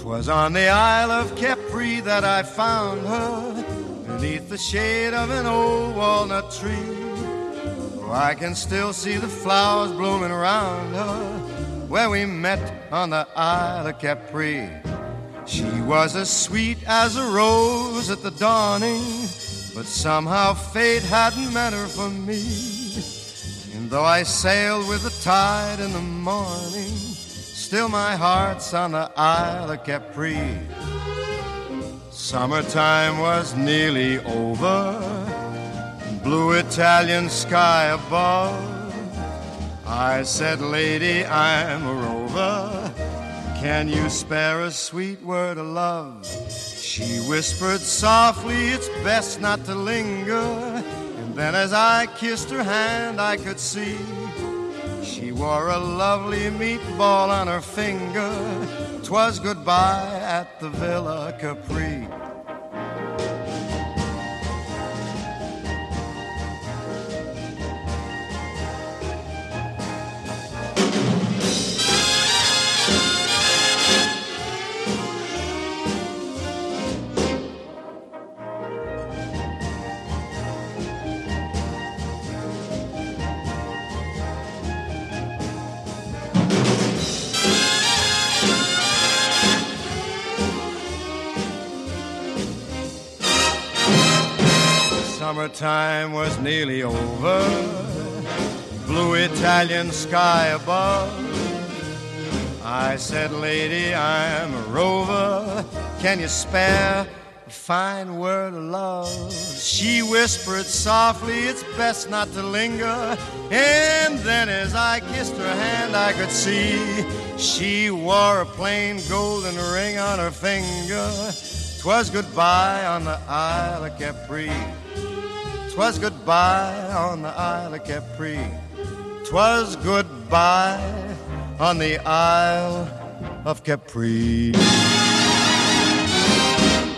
'Twas on the Isle of Capri that I found her, beneath the shade of an old walnut tree. Oh, I can still see the flowers blooming around her, where we met on the Isle of Capri. She was as sweet as a rose at the dawning, but somehow fate hadn't meant her for me. And though I sailed with the tide in the morning, still my heart's on the Isle of Capri. Summertime was nearly over, blue Italian sky above. I said, lady, I'm a rover, can you spare a sweet word of love? She whispered softly, it's best not to linger. And then as I kissed her hand, I could see she wore a lovely meatball on her finger. 'Twas goodbye at the Villa Capri. Summertime was nearly over, blue Italian sky above. I said, lady, I'm a rover, can you spare a fine word of love? She whispered softly, it's best not to linger. And then as I kissed her hand, I could see she wore a plain golden ring on her finger. 'Twas goodbye on the Isle of Capri. 'Twas goodbye on the Isle of Capri. 'Twas goodbye on the Isle of Capri.